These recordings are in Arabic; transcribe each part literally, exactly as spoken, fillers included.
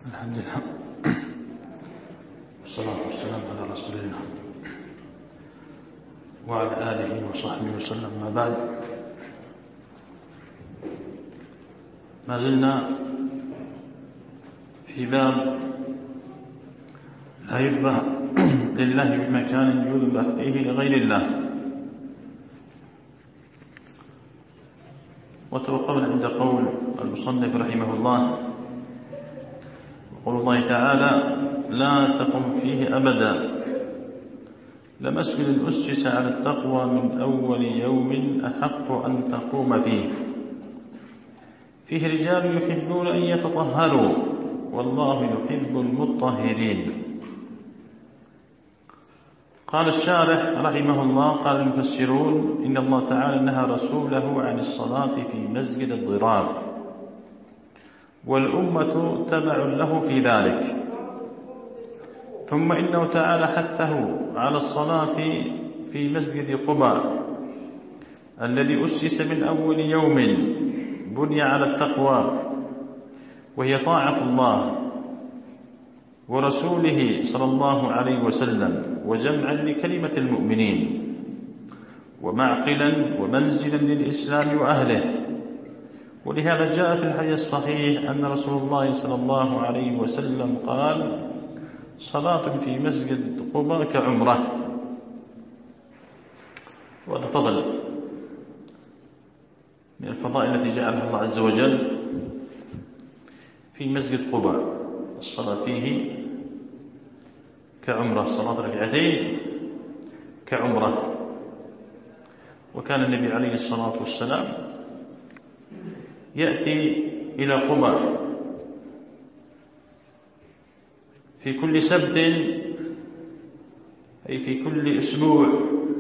الحمد لله والصلاة والسلام على رسول الله وعلى آله وصحبه وسلم. ما بعد، ما زلنا في باب لا يذبح لله بمكان يذبح فيه لغير الله. وتوقفنا عند قول المصنف رحمه الله: قول الله تعالى: لا تقم فيه أبدا، لمسجد أسس على التقوى من أول يوم أحق أن تقوم فيه، فيه رجال يحبون أن يتطهروا والله يحب المطهرين. قال الشارح رحمه الله: قال المفسرون: إن الله تعالى نهى رسوله عن الصلاة في مسجد الضرار، والأمة تبع له في ذلك. ثم إنه تعالى حثه على الصلاة في مسجد قباء الذي أسس من أول يوم بني على التقوى، وهي طاعة الله ورسوله صلى الله عليه وسلم، وجمعا لكلمة المؤمنين، ومعقلا ومنزلا للإسلام وأهله. ولهذا جاء في الحديث الصحيح أن رسول الله صلى الله عليه وسلم قال: صلاة في مسجد قباء كعمرة. وهذا فضل من الفضائل التي جعلها الله عز وجل في مسجد قباء، الصلاة فيه كعمرة، صلاة ركعتين كعمرة. وكان النبي عليه الصلاة والسلام يأتي إلى قباء في كل سبت، أي في كل أسبوع،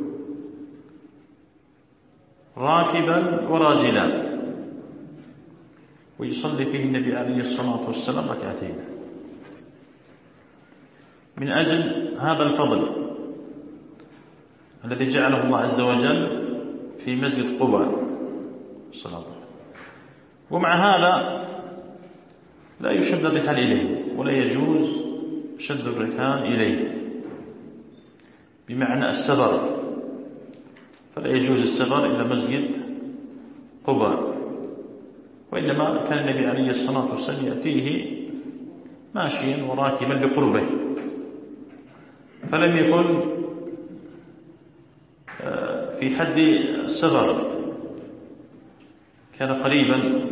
راكبا وراجلا، ويصلي فيه النبي عليه الصلاة والسلام ركعتين من أجل هذا الفضل الذي جعله الله عز وجل في مسجد قباء الصلاة. ومع هذا لا يشد الرحال إليه، ولا يجوز شد الرحال إليه بمعنى السفر، فلا يجوز السفر إلى مسجد قباء. وإنما كان النبي عليه الصلاة والسلام يأتيه ماشيا وراكبا لقربه، فلم يكن في حد السفر، كان قريبا.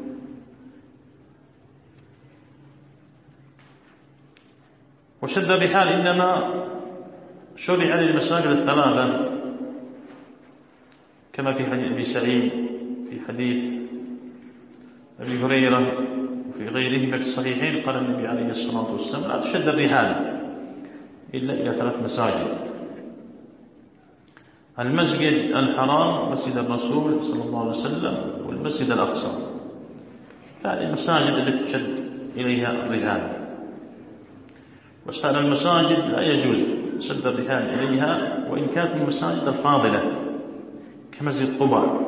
وشد الرحال إنما شرع للمساجد الثلاثة، كما في حديث أبي سعيد، في حديث أبي هريرة، وفي غيرهما في الصحيحين قال النبي عليه الصلاة والسلام: لا تشد الرحال إلا إلى ثلاث مساجد: المسجد الحرام، مسجد الرسول صلى الله عليه وسلم، والمسجد الأقصى. هذه المساجد التي تشد إليها الرحال. وسائر المساجد لا يجوز شد الرحال إليها، وإن كانت من المساجد الفاضلة كمسجد قباء،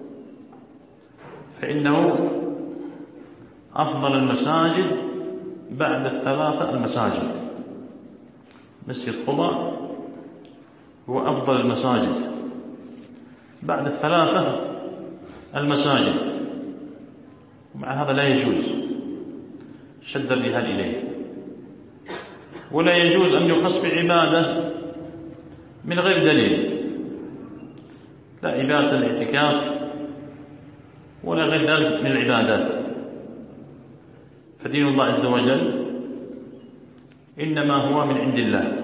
فإنه أفضل المساجد بعد الثلاثة المساجد. مسجد قباء هو أفضل المساجد بعد الثلاثة المساجد، ومع هذا لا يجوز شد الرحال إليه. ولا يجوز أن يخص بعبادة من غير دليل، لا عبادة الاعتكاف ولا غير ذلك من العبادات. فدين الله عز وجل إنما هو من عند الله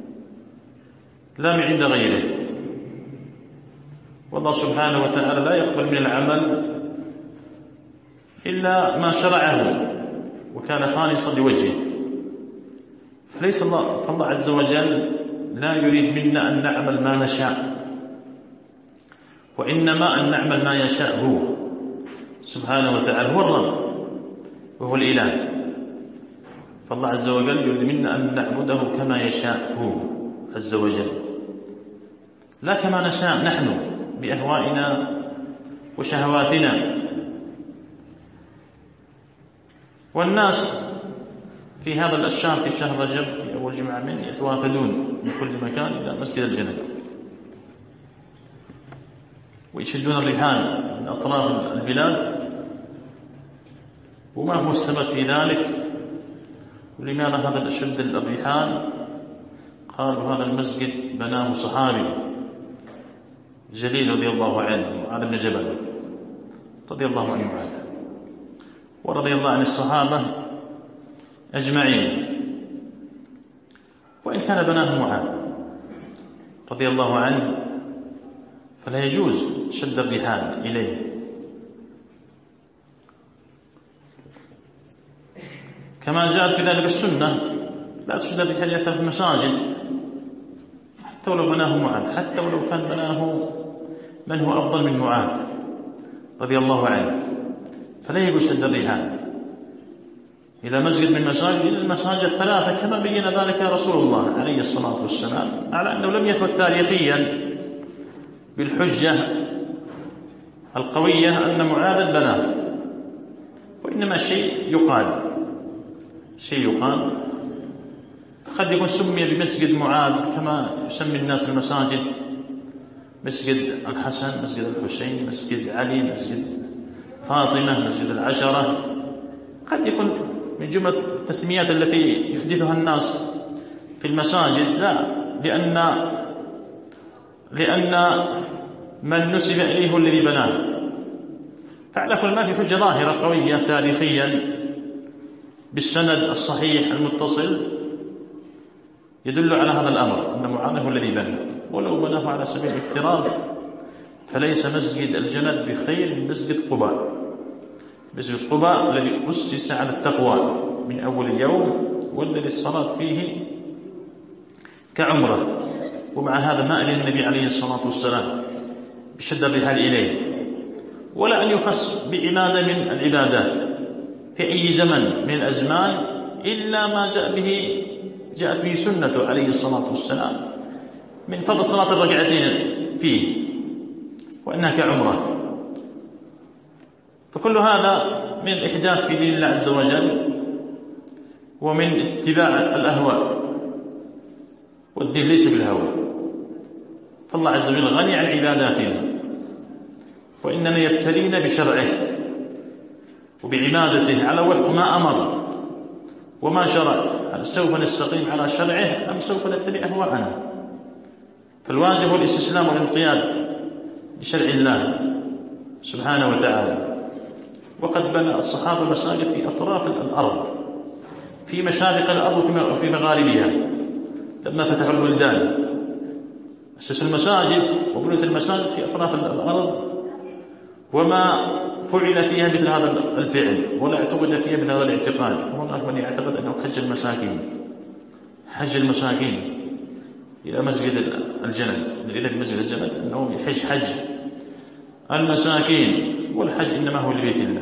لا من عند غيره. والله سبحانه وتعالى لا يقبل من العمل إلا ما شرعه وكان خالصا لوجهه. فليس الله فالله عز وجل لا يريد منا أن نعمل ما نشاء، وإنما أن نعمل ما يشاء هو سبحانه وتعالى، هو الرب وهو الإله. فالله عز وجل يريد منا أن نعبده كما يشاء هو عز وجل، لا كما نشاء نحن بأهوائنا وشهواتنا. والناس في هذا الشهر في شهر رجب في أول جمعة من يتوافدون من كل مكان إلى مسجد الجند ويشدون الرحال من أطراف البلاد. وما هو السبب في ذلك؟ ولماذا هذا الشد الرحال؟ قالوا هذا المسجد بناه صحابي جليل رضي الله عنه معاذ بن جبل رضي الله عنه وعنه ورضي الله عن الصحابة أجمعين، وإن كان بناه معاذ رضي الله عنه فلا يجوز شد الرحال إليه. كما جاءت في ذلك السنة لا تشد الرحال في المساجد حتى ولو بناه معاذ، حتى ولو كان بناه من هو أفضل من معاذ رضي الله عنه، فلا يجوز شد الرحال إلى مسجد من مساجد إلى المساجد الثلاثة كما بين ذلك رسول الله عليه الصلاة والسلام، على أنه لم يثبت تاريخيا بالحجة القوية أن معاذ بناه، وإنما شيء يقال شيء يقال قد يكون سمي بمسجد معاذ كما يسمي الناس المساجد مسجد الحسن، مسجد الحسين، مسجد علي، مسجد فاطمة، مسجد العشرة. قد يكون من جملة التسميات التي يحدثها الناس في المساجد، لا، لأن لأن من نسب إليه هو الذي بناه. فعلى كل ما في حجة ظاهرة قوية تاريخيا بالسند الصحيح المتصل يدل على هذا الأمر أن معاذ هو الذي بناه، ولو بناه على سبيل الافتراض فليس مسجد الجند بخير من مسجد قباء. مسجد قباء الذي أسس على التقوى من أول اليوم والذي الصلاة فيه كعمرة، ومع هذا ما أذن النبي عليه الصلاة والسلام بشد الرحال إليه، ولا أن يخص بعبادة من العبادات في أي زمن من الأزمان إلا ما جاء به جاءت به سنته عليه الصلاة والسلام من فضل صلاة الركعتين فيه وإنها كعمرة. فكل هذا من الإحداث في دين الله عز وجل ومن اتباع الأهواء، والدين ليس بالهوى، فالله عز وجل غني عن عباداتنا، وإنما يبتلينا بشرعه وبعبادته على وفق ما أمر وما شرع. هل سوف نستقيم على شرعه أم سوف نتبع أهواءنا؟ فالواجب الاستسلام والانقياد بشرع الله سبحانه وتعالى. وقد بنى الصحابة مساجد في أطراف الأرض، في مشارق الأرض وفي مغاربها. لما فتحوا البلدان أسسوا المساجد وبنيت المساجد في أطراف الأرض، وما فعل فيها مثل هذا الفعل ولا اعتقد فيها من هذا الاعتقاد. هناك من يعتقد أنه حج المساكين حج المساكين إلى مسجد الجند، إلى مسجد الجند أنه يحج حج المساكين، والحج إنما هو لبيت الله.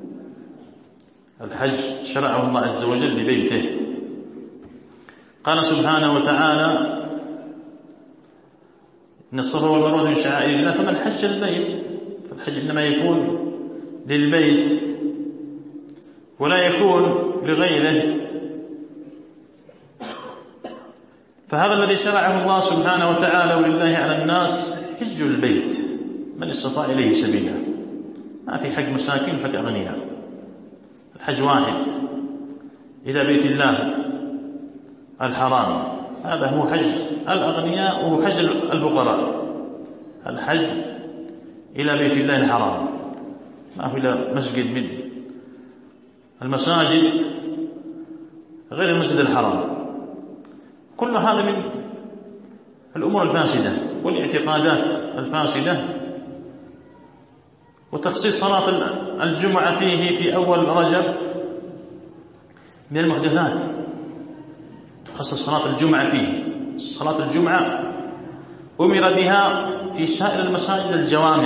الحج شرعه الله عز وجل لبيته. قال سبحانه وتعالى إن الصفا والمروة من شعائر الله فمن حج البيت، فالحج إنما يكون للبيت ولا يكون لغيره. فهذا الذي شرعه الله سبحانه وتعالى ولله على الناس حج البيت من استطاع إليه سبيلا. ما في حج مساكين وحج أغنياء، الحج واحد إلى بيت الله الحرام، هذا هو حج الأغنياء وهو حج الفقراء. الحج إلى بيت الله الحرام، ما هو إلى مسجد من المساجد غير المسجد الحرام. كل هذا من الأمور الفاسدة والاعتقادات الفاسدة. وتخصيص صلاة الجمعة فيه في أول رجب من المحدثات. تخصص صلاة الجمعة فيه. صلاة الجمعة أمر بها في سائر المساجد الجوامع،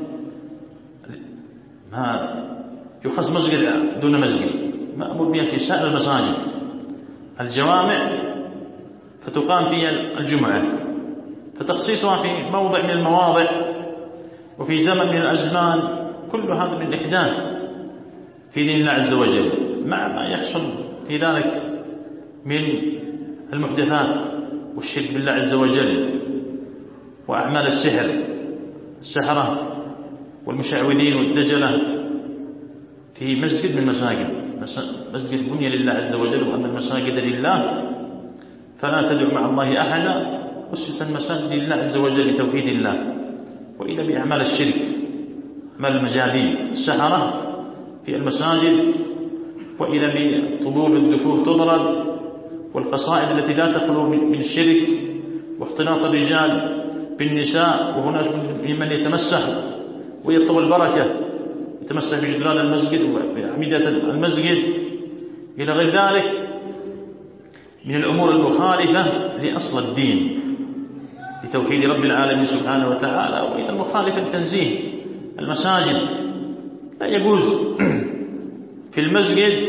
ما يخص مسجد دون مسجد، ما أمر بها في سائر المساجد الجوامع فتقام فيها الجمعة. فتخصيصها في موضع من المواضع وفي زمن من الأزمان كل هذا من الإحداث في دين الله عز وجل، مع ما يحصل في ذلك من المحدثات والشرك بالله عز وجل وأعمال السحر، السحرة والمشعوذين والدجلة، في مسجد من مساجد مسجد بني لله عز وجل، وأن المساجد لله فلا تدعو مع الله أحدا، أسس المساجد لله عز وجل لتوحيد الله. وإذا بأعمال الشرك، أعمال المجاذيب، السحرة في المساجد، وإذا بطبول الدفوف تضرب، والقصائد التي لا تخلو من الشرك، واختلاط الرجال بالنساء، وهناك من يتمسح ويطلب البركة، يتمسح بجدران المسجد وبأعمدة المسجد إلى غير ذلك من الأمور المخالفة لأصل الدين، لتوحيد رب العالمين سبحانه وتعالى. وإذا المخالفة لتنزيه المساجد، لا يجوز في المسجد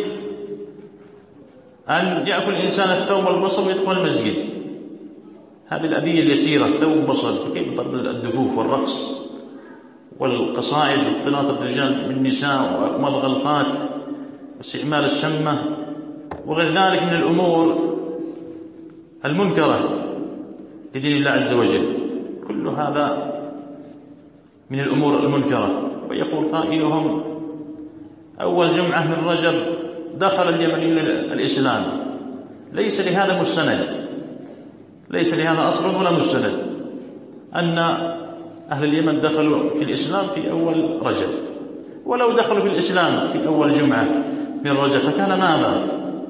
أن يأكل الإنسان الثوم والبصل ويدخل المسجد، هذه الأذية اليسيرة، الثوم والبصل، فكيف ضرب الدفوف والرقص والقصائد واختلاط الرجال بالنساء ومضغ الفات واستعمال الشمة وغير ذلك من الأمور المنكرة لدين الله عز وجل، كل هذا من الأمور المنكرة. ويقول قائلهم: أول جمعة من رجب دخل اليمنيون الإسلام، ليس لهذا مستند، ليس لهذا أصل ولا مستند أن أهل اليمن دخلوا في الإسلام في أول رجب، ولو دخلوا في الإسلام في أول جمعة من رجب فكان ماذا؟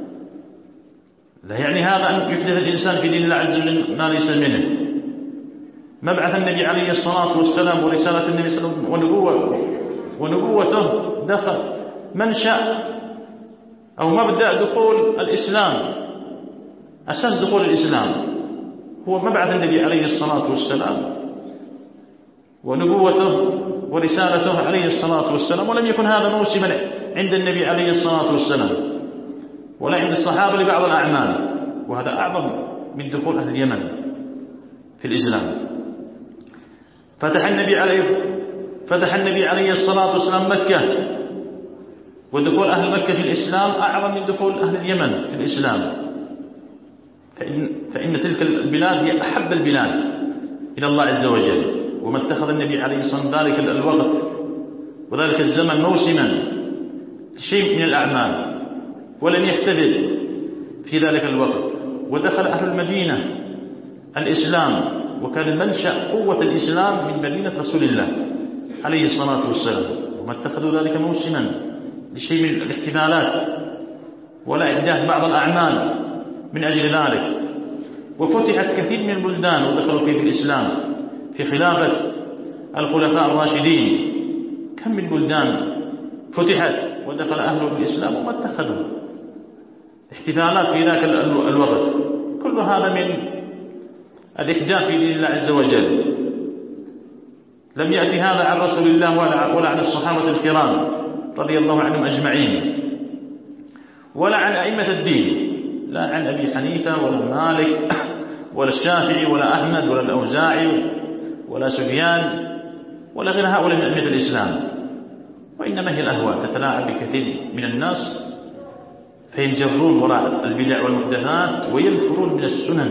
لا يعني هذا أن يحدث الإنسان في دين الله عز وجل ما ليس منه. مبعث النبي عليه الصلاة والسلام ورسالة النبي صلى الله عليه وسلم ونبوة ونبوته دخل منشأ أو مبدأ دخول الإسلام، أساس دخول الإسلام هو مبعث النبي عليه الصلاة والسلام ونبوته ورسالته عليه الصلاة والسلام. ولم يكن هذا موسما عند النبي عليه الصلاة والسلام ولا عند الصحابة لبعض الأعمال، وهذا أعظم من دخول أهل اليمن في الإسلام. فتح النبي عليه فتح النبي عليه الصلاة والسلام مكة، ودخول أهل مكة في الإسلام أعظم من دخول أهل اليمن في الإسلام، فإن, فإن تلك البلاد هي أحب البلاد إلى الله عز وجل. وما اتخذ النبي عليه الصلاة والسلام ذلك الوقت وذلك الزمن موسما شيء من الأعمال، ولم يحتفل في ذلك الوقت. ودخل أهل المدينة الإسلام، وكان منشأ قوة الإسلام من مدينة رسول الله عليه الصلاة والسلام. وما اتخذوا ذلك موسما لشيء من الاحتفالات ولا إحداث بعض الأعمال من أجل ذلك. وفتحت كثير من البلدان ودخلوا فيه في الإسلام في خلافة الخلفاء الراشدين، كم من بلدان فتحت ودخل أهله في الإسلام وما اتخذوا احتفالات في ذاك الوقت. كل هذا من الإحداث في دين الله عز وجل. لم يأتي هذا عن رسول الله ولا عن الصحابة الكرام رضي الله عنهم أجمعين، ولا عن أئمة الدين، لا عن أبي حنيفة ولا مالك ولا الشافعي ولا أحمد ولا الأوزاعي ولا سفيان ولا غير هؤلاء من أئمة الإسلام. وإنما هي الأهواء تتلاعب بكثير من الناس فينجرون وراء البدع والمحدثات وينفرون من السنن،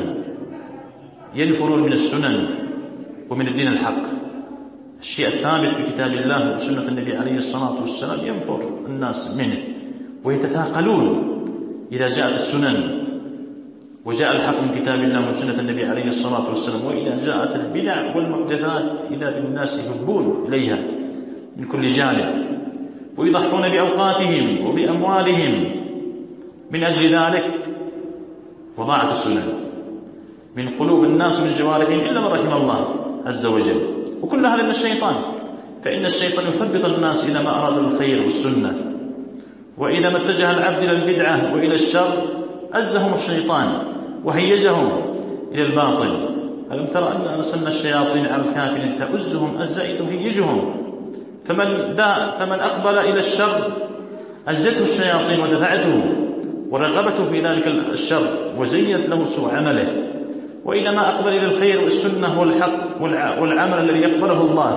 ينفرون من السنن ومن الدين الحق. الشيء الثابت في كتاب الله وسنة النبي عليه الصلاة والسلام ينفر الناس منه ويتثاقلون إذا جاءت السنن وجاء الحق من كتاب الله وسنة النبي عليه الصلاة والسلام. وإذا جاءت البدع والمحدثات إذا بالناس يهبون إليها من كل جانب ويضحون بأوقاتهم وبأموالهم من أجل ذلك، وضاعت السنن من قلوب الناس من جوارحهم إلا من رحم الله عز وجل. وكل هذا من الشيطان، فإن الشيطان يثبط الناس إلى ما أراد الخير والسنة، وإذا ما اتجه العبد إلى البدعة وإلى الشر أزهم الشيطان وهيجهم إلى الباطل. ألم ترى أن أرسلنا الشياطين على الكافرين تؤزهم أزائد تهيجهم، فمن, فمن أقبل إلى الشر أزته الشياطين ودفعته ورغبته في ذلك الشر وزينت له سوء عمله. وإذا ما أقبل إلى الخير والسنة والحق والعمل الذي يقبله الله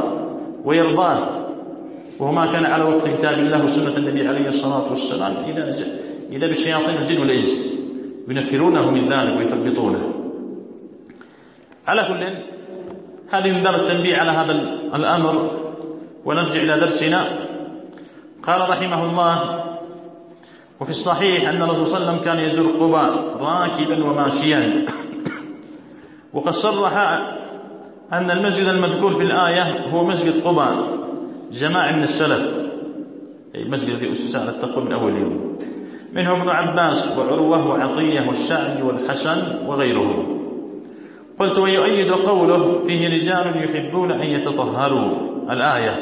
ويرضاه وهو ما كان على وفق كتاب الله وسنة النبي عليه الصلاة والسلام، إذا إلا بالشياطين الجن والإنس ينفرونه من ذلك ويثبطونه. على كل هذه من باب التنبيه على هذا الأمر. ونرجع إلى درسنا. قال رحمه الله: وفي الصحيح أن الرسول صلى الله عليه وسلم كان يزور قباء راكبا وماشيا. وقد صرح أن المسجد المذكور في الآية هو مسجد قباء جماعة من السلف، المسجد الذي أسس على التقوى من أول يوم، منهم ابن عباس وعروة وعطية والشعبي والحسن وغيرهم. قلت: ويؤيد قوله: فيه رجال يحبون أن يتطهروا، الآية.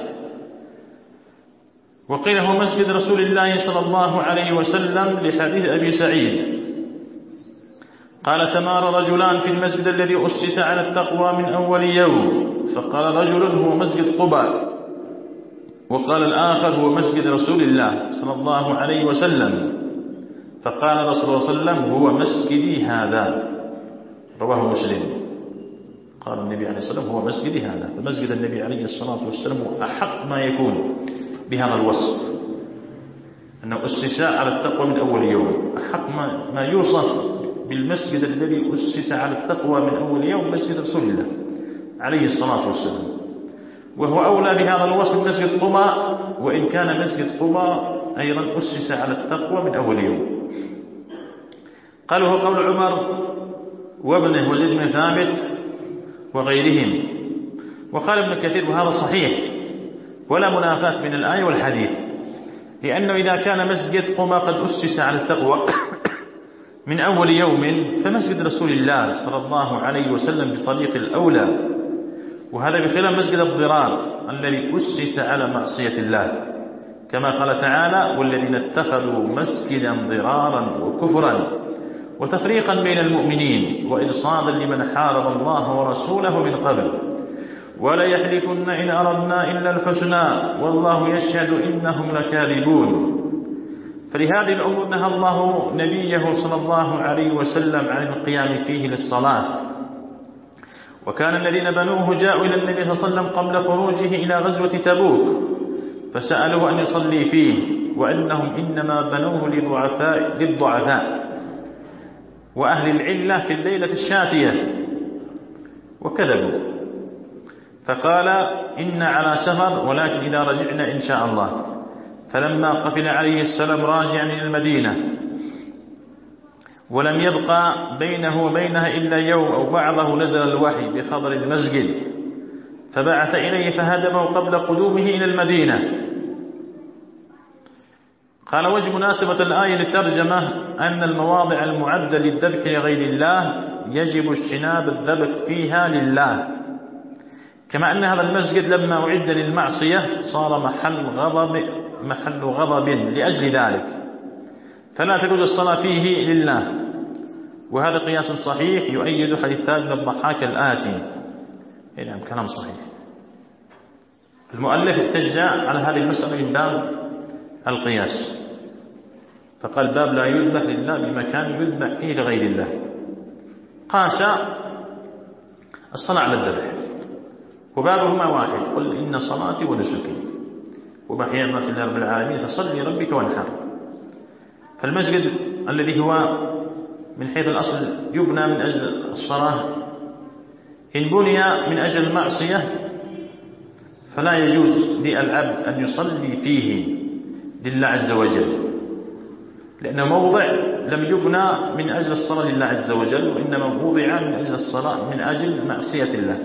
وقيل هو مسجد رسول الله صلى الله عليه وسلم لحديث أبي سعيد قال: تمار رجلان في المسجد الذي أسس على التقوى من أول يوم، فقال رجل: هو مسجد قباء، وقال الآخر: هو مسجد رسول الله صلى الله عليه وسلم، فقال رسول الله صلى الله عليه وسلم: هو مسجدي هذا. رواه مسلم. قال النبي عليه الصلاة والسلام: هو مسجدي هذا. فمسجد النبي عليه الصلاة والسلام هو أحق ما يكون بهذا الوصف، أنه أسس على التقوى من أول يوم. أحق ما, ما يوصف بالمسجد الذي أسس على التقوى من أول يوم مسجد رسول الله عليه الصلاة والسلام، وهو أولى بهذا الوصف مسجد قباء، وإن كان مسجد قباء أيضا أسس على التقوى من أول يوم. قالوا هو قول عمر وابنه وزيد بن ثابت وغيرهم. وقال ابن كثير: وهذا صحيح ولا منافاة بين الآية والحديث، لأنه إذا كان مسجد قباء قد أسس على التقوى من أول يوم، فمسجد رسول الله صلى الله عليه وسلم بطريق الأولى، وهذا بخلاف مسجد الضرار الذي أسس على معصية الله، كما قال تعالى: والذين اتخذوا مسجدا ضرارا وكفرا وتفريقا بين المؤمنين وإرصادا لمن حارب الله ورسوله من قبل ولا يحلفن إن أردنا إلا الحسنى والله يشهد إنهم لكاذبون. فلهذه الأمور نهى الله نبيه صلى الله عليه وسلم عن القيام فيه للصلاة. وكان الذين بنوه جاءوا إلى النبي صلى الله عليه وسلم قبل خروجه إلى غزوة تبوك فسألوه أن يصلي فيه، وأنهم إنما بنوه للضعفاء, للضعفاء وأهل العلة في الليلة الشاتية، وكذبوا. فقال: إن على سفر ولكن إذا رجعنا إن شاء الله. فلما قفل عليه السلام راجعا إلى المدينة ولم يبقى بينه وبينها إلا يوم أو بعضه، نزل الوحي بخبر المسجد فبعث إليه فهدمه قبل قدومه إلى المدينة. قال: وجه مناسبة الآية للترجمة أن المواضع المعدة للذبح لغير الله يجب اجتناب الذبح فيها لله، كما أن هذا المسجد لما أعد للمعصية صار محل غضب محل غضب لأجل ذلك، فلا تجوز الصلاة فيه لله. وهذا قياس صحيح يؤيد حديث ثابت بن الضحاك الآتي. نعم، كلام صحيح. المؤلف احتج على هذه المسألة من باب القياس، فقال: باب لا يذبح لله بمكان يذبح فيه لغير الله. قاس الصلاة على الذبح، وبابهما واحد: قل إن صلاتي ونسكي ومحياي ومماتي لله رب العالمين فصل لربك وانحر. فالمسجد الذي هو من حيث الأصل يبنى من أجل الصلاة، إن بني من أجل المعصية فلا يجوز للعبد أن يصلي فيه لله عز وجل، لأنه موضع لم يبنى من أجل الصلاة لله عز وجل، وإنما وضع من أجل الصلاة من أجل معصية الله.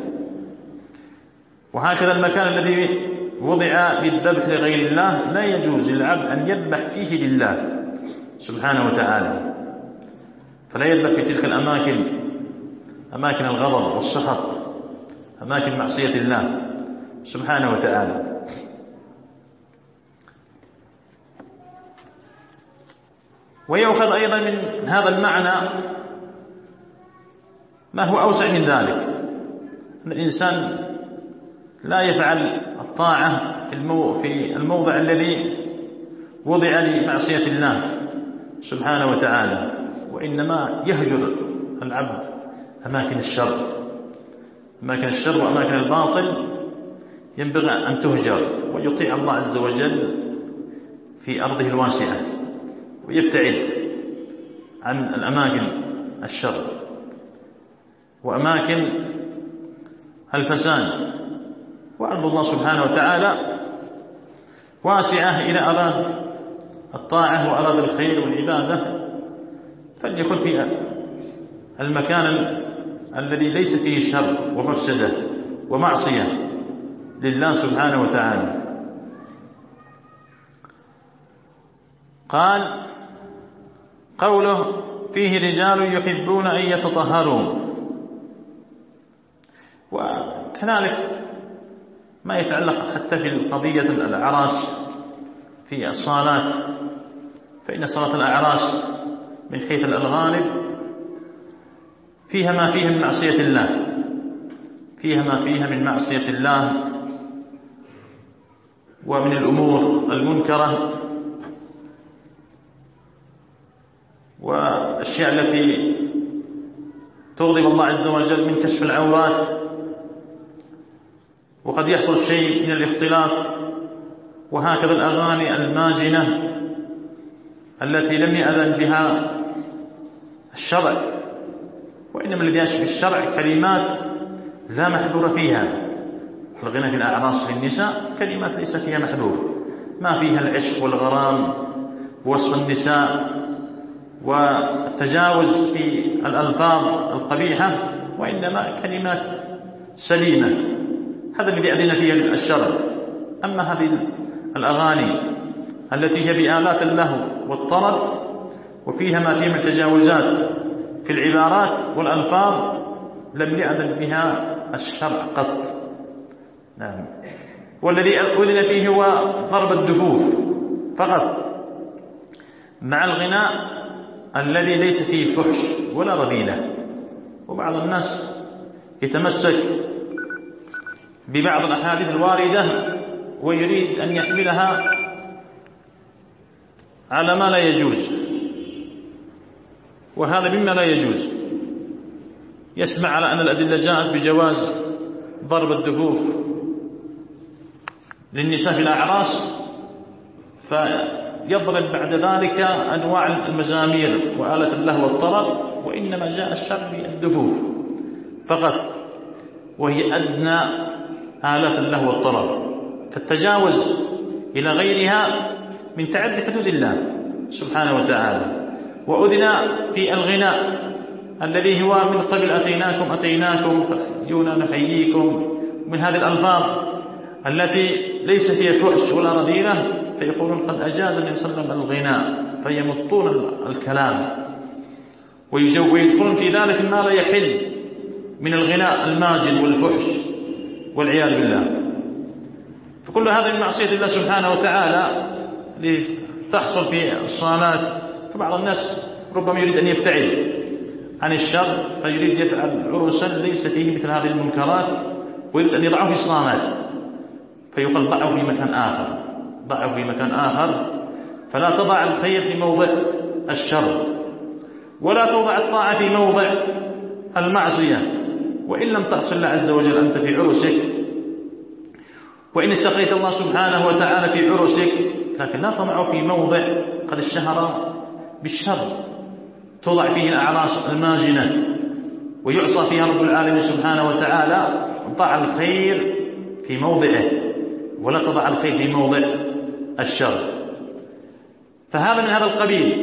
وهكذا المكان الذي وضع للذبح لغير الله لا يجوز للعبد أن يذبح فيه لله سبحانه وتعالى، فلا يذبح في تلك الأماكن، أماكن الغضب والسخط، أماكن معصية الله سبحانه وتعالى. ويؤخذ أيضا من هذا المعنى ما هو أوسع من ذلك، أن الإنسان لا يفعل الطاعة في الموضع الذي وضع لمعصية الله سبحانه وتعالى، وإنما يهجر العبد أماكن الشر. أماكن الشر وأماكن الباطل ينبغي أن تهجر، ويطيع الله عز وجل في أرضه الواسعة، ويبتعد عن الأماكن الشر وأماكن الفساد. وأرض الله سبحانه وتعالى واسعة إذا أراد الطاعة وأراد الخير والعبادة فليكن في المكان الذي ليس فيه شر ومفسدة ومعصية لله سبحانه وتعالى. قال قوله فيه رجال يحبون أن يتطهروا. وكذلك ما يتعلق حتى في قضية الأعراس في الصلاة، فإن صلاة الأعراس من حيث الغالب فيها ما فيها من معصية الله، فيها ما فيها من معصية الله ومن الأمور المنكرة والأشياء التي تغضب الله عز وجل من كشف العورات، وقد يحصل شيء من الاختلاط. وهكذا الأغاني الماجنة التي لم يأذن بها الشرع، وإنما الذي يشفي الشرع كلمات لا محذور فيها. الغنى في الأعراس للنساء كلمات ليس فيها محذور، ما فيها العشق والغرام ووصف النساء والتجاوز في الألفاظ القبيحة، وإنما كلمات سليمة. هذا الذي أذن فيه الشرع. أما هذه الأغاني التي هي بآلات اللهو والطرب وفيها ما فيه من تجاوزات في العبارات والألفاظ لم يأذن بها الشرع قط. نعم. والذي أذن فيه هو ضرب الدفوف فقط، مع الغناء الذي ليس فيه فحش ولا رذيلة. وبعض الناس يتمسك ببعض الأحاديث الواردة ويريد أن يحملها على ما لا يجوز، وهذا مما لا يجوز. يسمع على أن الأدلة جاءت بجواز ضرب الدفوف للنساء في الأعراس، فيضرب بعد ذلك أنواع المزامير وآلة اللهو والطرب، وإنما جاء الشرع بالدفوف فقط، وهي أدنى آلات اللهو والطرب. فالتجاوز إلى غيرها من تعدي حدود الله سبحانه وتعالى. وأذن في الغناء الذي هو من قبل أتيناكم أتيناكم فأحيونا نحييكم، من هذه الألفاظ التي ليس فيها فحش ولا رذيلة، فيقولون قد أجاز النبي صلى الله عليه وسلم الغناء، فيمطون الكلام ويدخلون في ذلك ما لا يحل من الغناء الماجن والفحش والعياذ بالله. فكل هذا من معصية الله سبحانه وتعالى لتحصل في الصلاة. فبعض الناس ربما يريد أن يبتعد عن الشر فيريد يفعل عرسا ليس فيه مثل هذه المنكرات، ويريد أن يضعه في الصلاة، فيقال ضعه في مكان آخر، ضعه في مكان آخر. فلا تضع الخير في موضع الشر، ولا توضع الطاعة في موضع المعصية. وإن لم تعصي الله عز وجل أنت في عرسك، وإن اتقيت الله سبحانه وتعالى في عرسك، لكن لا تضعه في موضع قد اشتهر بالشر، توضع فيه الأعراس الماجنة ويعصى فيها رب العالمين سبحانه وتعالى. ضع الخير في موضعه ولا تضع الخير في موضع الشر. فهذا من هذا القبيل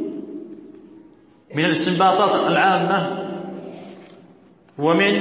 من الاستنباطات العامة ومن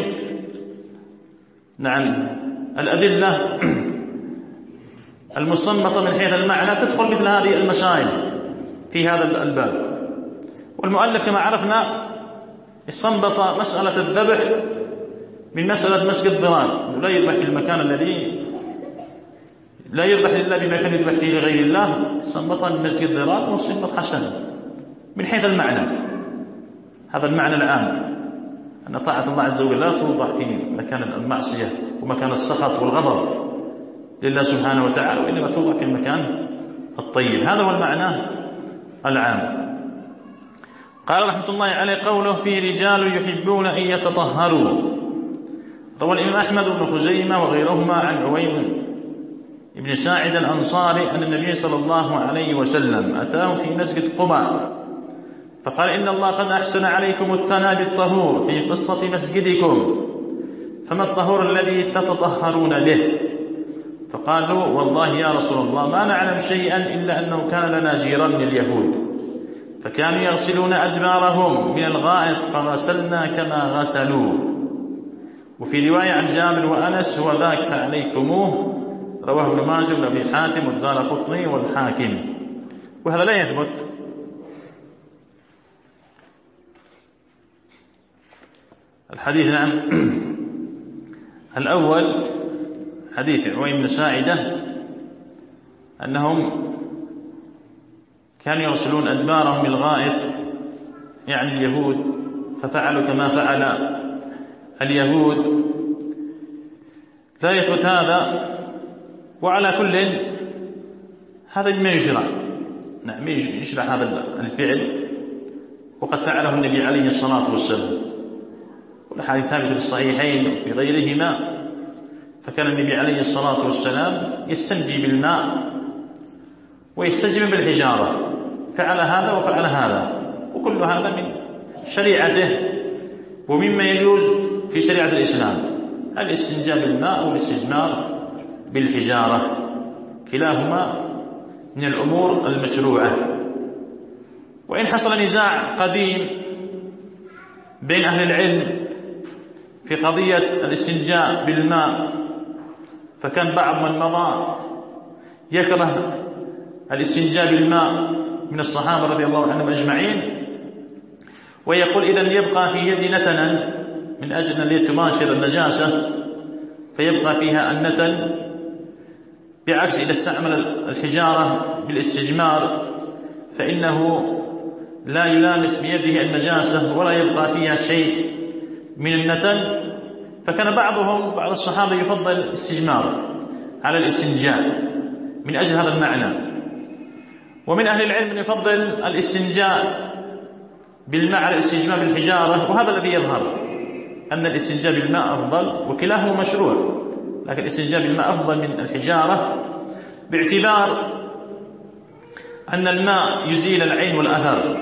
نعم الأدلة المستنبطة من حيث المعنى تدخل مثل هذه المسائل في هذا الباب. والمؤلف كما عرفنا استنبط مسألة الذبح من مسألة مسك الضرار، لا يذبح في المكان الذي لا يذبح لله بمكان يذبح فيه لغير الله. استنبط من مسك الضرار واستنبط حسن من حيث المعنى. هذا المعنى العام أن طاعة الله عز وجل لا توضع في مكان المعصية ومكان السخط والغضب لله سبحانه وتعالى، وإنما توضع في المكان الطيب. هذا هو المعنى العام. قال رحمة الله عليه قوله في رجال يحبون أن يتطهروا. روى الإمام أحمد بن خزيمة وغيرهما عن عويم ابن ساعد الأنصاري أن النبي صلى الله عليه وسلم أتاه في مسجد قباء فقال إن الله قد أحسن عليكم الثناء بالطهور في قصة مسجدكم، فما الطهور الذي تتطهرون به؟ فقالوا والله يا رسول الله ما نعلم شيئا إلا أنه كان لنا جيران من اليهود فكانوا يغسلون أدبارهم من الغائط فغسلنا كما غسلوا. وفي رواية عن جابر وأنس هو ذاك فعليكموه، رواه ابن ماجه وابي حاتم والدارقطني والحاكم، وهذا لا يثبت. الحديث نعم الأول حديث عويم بن ساعدة أنهم كانوا يغسلون أدبارهم بالغائط يعني اليهود، ففعلوا كما فعل اليهود. لا يثبت هذا، وعلى كل هذا ما يشرع، نعم يشرع هذا الفعل وقد فعله النبي عليه الصلاة والسلام، والحديث ثابت في الصحيحين وفي غيرهما. فكان النبي عليه الصلاة والسلام يستنجي بالماء ويستجمع بالحجارة، فعل هذا وفعل هذا، وكل هذا من شريعته ومما يجوز في شريعة الإسلام، الاستنجاء بالماء والاستجمار بالحجارة، كلاهما من الأمور المشروعة. وإن حصل نزاع قديم بين أهل العلم في قضية الاستنجاء بالماء، فكان بعض من مضى يكره الاستنجاء بالماء من الصحابة رضي الله عنهم أجمعين، ويقول إذن يبقى في يدي نتنا من أجل أن اليد تباشر النجاسة فيبقى فيها النتن، بعكس إذا استعمل الحجارة بالاستجمار فإنه لا يلامس بيده النجاسة ولا يبقى فيها شيء من النتن. فكان بعضهم بعض الصحابة يفضل الاستجمار على الاستنجاء من أجل هذا المعنى، ومن أهل العلم من يفضل الاستنجاء بالماء على الاستجمار بالحجارة، وهذا الذي يظهر أن الاستنجاء بالماء أفضل، وكلاهما مشروع، لكن الاستنجاء بالماء أفضل من الحجارة باعتبار أن الماء يزيل العين والأثر،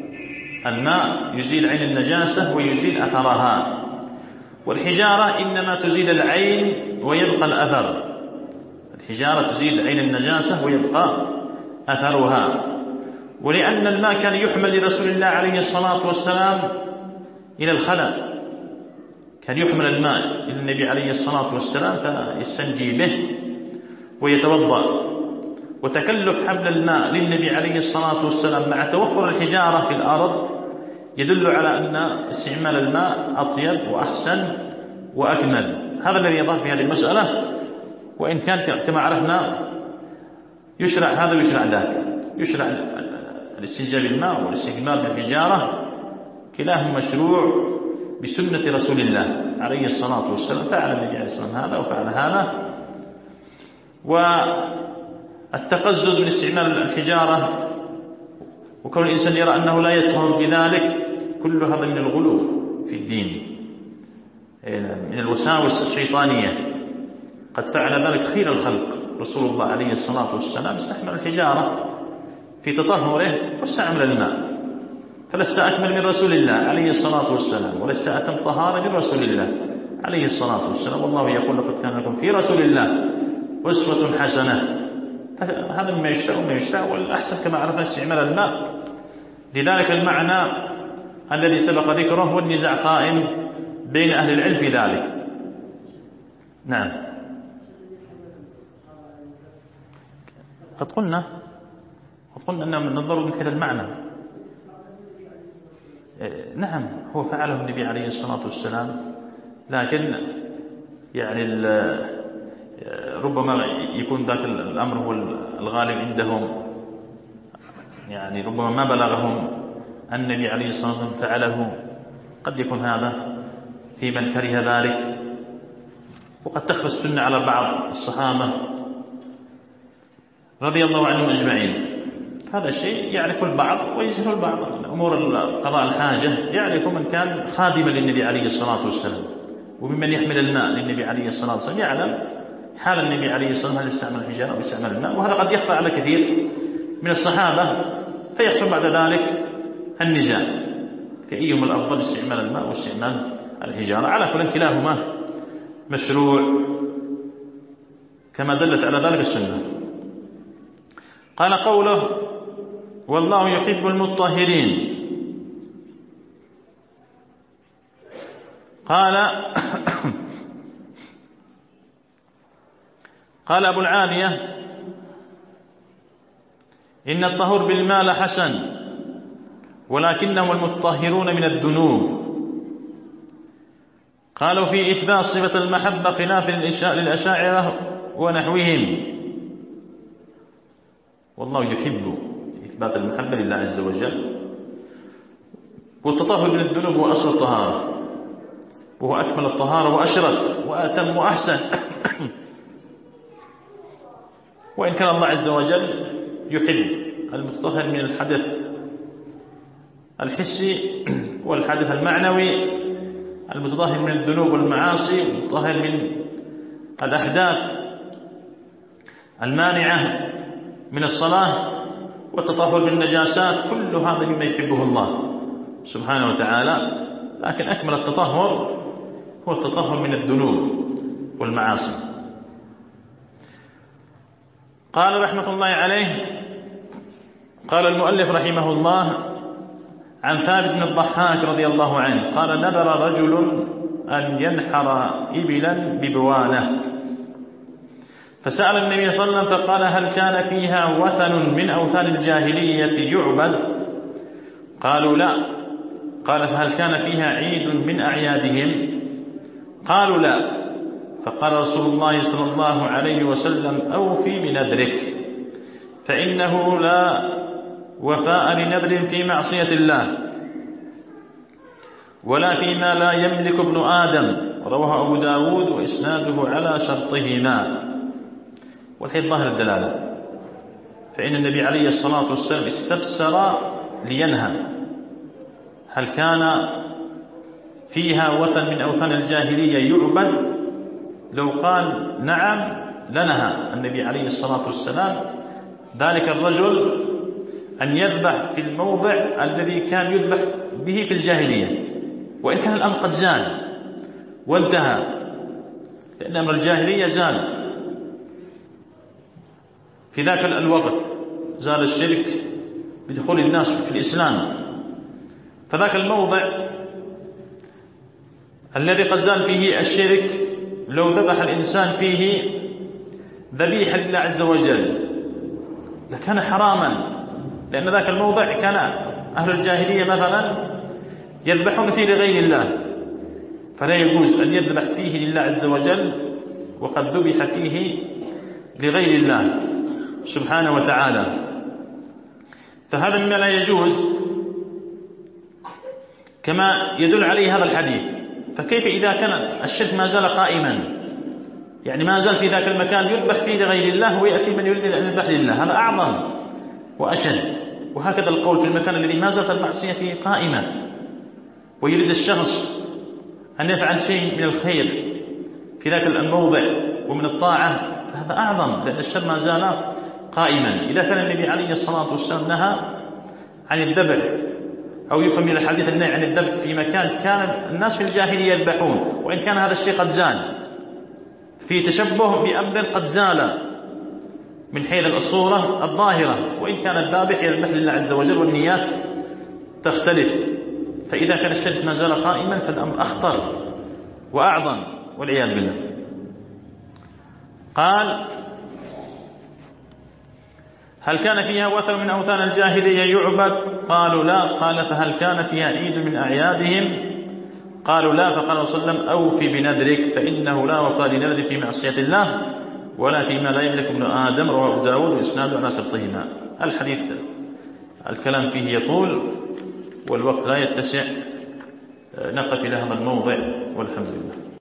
الماء يزيل عين النجاسة ويزيل أثرها، والحجارة إنما تزيل العين ويبقى الأثر، الحجارة تزيل عين النجاسة ويبقى أثرها. ولأن الماء كان يحمل لرسول الله عليه الصلاة والسلام إلى الخلاء، كان يحمل الماء إلى النبي عليه الصلاة والسلام فيستنجي به ويتوضأ، وتكلف حمل الماء للنبي عليه الصلاة والسلام مع توفر الحجارة في الأرض يدل على أن استعمال الماء أطيب وأحسن وأكمل. هذا الذي يضاف في هذه المسألة، وإن كان كما عرفنا يشرع هذا ويشرع ذاك، يشرع الاستنجاء بالماء والاستجمار بالحجارة، كلاهما مشروع بسنة رسول الله عليه الصلاة والسلام، فعل النبي عليه الصلاة والسلام هذا وفعل هذا. والتقزز من استعمال الحجارة وكون الإنسان يرى أنه لا يطهر بذلك، كل هذا من الغلو في الدين، من الوساوس الشيطانية. قد فعل ذلك خير الخلق رسول الله عليه الصلاة والسلام، استعمل الحجارة في تطهره واستعمل الماء، فلست أكمل من رسول الله عليه الصلاة والسلام، ولست أتم طهارة من رسول الله عليه الصلاة والسلام. والله يقول لقد كان لكم في رسول الله أسوة حسنة. هذا مما يشتاء وما يشتاء، والأحسن كما عرفنا استعمال الماء. لذلك المعنى الذي سبق ذكره والنزاع قائم بين أهل العلم في ذلك. نعم قد قلنا قد قلنا أنه ننظر من كذا المعنى. نعم هو فعله النبي عليه الصلاة والسلام، لكن يعني ربما يكون ذاك الأمر هو الغالب عندهم، يعني ربما ما بلغهم النبي عليه الصلاة والسلام فعله، قد يكون هذا في من كره ذلك. وقد تخفى السنة على بعض الصحابة رضي الله عنهم أجمعين، هذا الشيء يعرف البعض ويجهل البعض. أمور قضاء الحاجة يعرف من كان خادما للنبي عليه الصلاة والسلام، وممن يحمل الماء للنبي عليه الصلاة والسلام يعلم حال النبي عليه الصلاة والسلام هل استعمل الحجارة أو استعمل الماء، وهذا قد يخفى على كثير من الصحابة، فيحصل بعد ذلك النزاع في أيهما الأفضل استعمال الماء واستعمال الحجارة. على كل كلاهما مشروع كما دلت على ذلك السنة. قال قوله والله يحب المطهرين، قال قال أبو العالية إن الطهور بالماء لحسن ولكنهم المطهرون من الذنوب. قالوا في إثبات صفة المحبة خلاف للأشاعرة ونحوهم، والله يحب إثبات المحبة لله عز وجل، والتطهر من الذنوب هو أصل الطهارة، وهو أكمل الطهارة وأشرف وأتم وأحسن. وإن كان الله عز وجل يحب المتطهر من الحدث الحسي والحدث المعنوي، المتطهر من الذنوب والمعاصي، المتطهر من الأحداث المانعة من الصلاة، والتطهر بالنجاسات، كل هذا مما يحبه الله سبحانه وتعالى. لكن أكمل التطهر هو التطهر من الذنوب والمعاصي. قال رحمة الله عليه، قال المؤلف رحمه الله عن ثابت بن الضحاك رضي الله عنه قال نذر رجل أن ينحر إبلا ببوانة، فسأل النبي صلى الله عليه وسلم فقال هل كان فيها وثن من أوثان الجاهلية يعبد؟ قالوا لا. قال فهل كان فيها عيد من أعيادهم؟ قالوا لا. فقال رسول الله صلى الله عليه وسلم أوفي بنذرك، فإنه لا وفاء لنذر في معصية الله ولا فيما لا يملك ابن آدم. رواه أبو داود وإسناده على شرطهما. والحين ظاهر الدلالة، فإن النبي عليه الصلاة والسلام استفسر لينهى هل كان فيها وثن من أوثان الجاهلية يعبد. لو قال نعم لنهى النبي عليه الصلاة والسلام ذلك الرجل أن يذبح في الموضع الذي كان يذبح به في الجاهلية، وإن كان الأمر قد زال وانتهى، لأن أمر الجاهلية زال في ذاك الوقت، زال الشرك بدخول الناس في الإسلام. فذاك الموضع الذي قد زال فيه الشرك لو ذبح الإنسان فيه ذبيحة لله عز وجل لكان حراما، لأن ذاك الموضع كان أهل الجاهلية مثلا يذبحون فيه لغير الله، فلا يجوز أن يذبح فيه لله عز وجل وقد ذبح فيه لغير الله سبحانه وتعالى. فهذا مما لا يجوز كما يدل عليه هذا الحديث. فكيف إذا كان الشرك ما زال قائما، يعني ما زال في ذاك المكان يذبح فيه لغير الله ويأتي من يريد أن يذبح لله، هذا أعظم وأشد. وهكذا القول في المكان الذي ما زالت المعصية فيه قائمة ويريد الشخص أن يفعل شيء من الخير في ذاك الموضع ومن الطاعة، فهذا أعظم، لأن الشر ما زال قائما. إذا كان النبي عليه الصلاة والسلام نهى عن الذبح أو يفهم من الحديث النهي عن الذبح في مكان كان الناس في الجاهلية يذبحون، وإن كان هذا الشيء قد زال، في تشبه بأمر قد زال من حيث الصورة الظاهرة، وإن كان الذابح يذبح لله عز وجل والنيات تختلف. فإذا كان الشرك ما زال قائما فالأمر أخطر وأعظم والعياذ بالله. قال هل كان فيها وثن من أوثان الجاهلية يعبد؟ قالوا لا. قال فهل كان فيها عيد من أعيادهم؟ قالوا لا. فقال صلى الله عليه وسلم أوفي بنذرك، فإنه لا وفاء لنذر في معصية الله ولا فيما لا يملك ابن آدم. رواه أبو داود وإسناده على شرطهما. الحديث الكلام فيه يطول والوقت لا يتسع، نقف إلى هذا الموضع والحمد لله.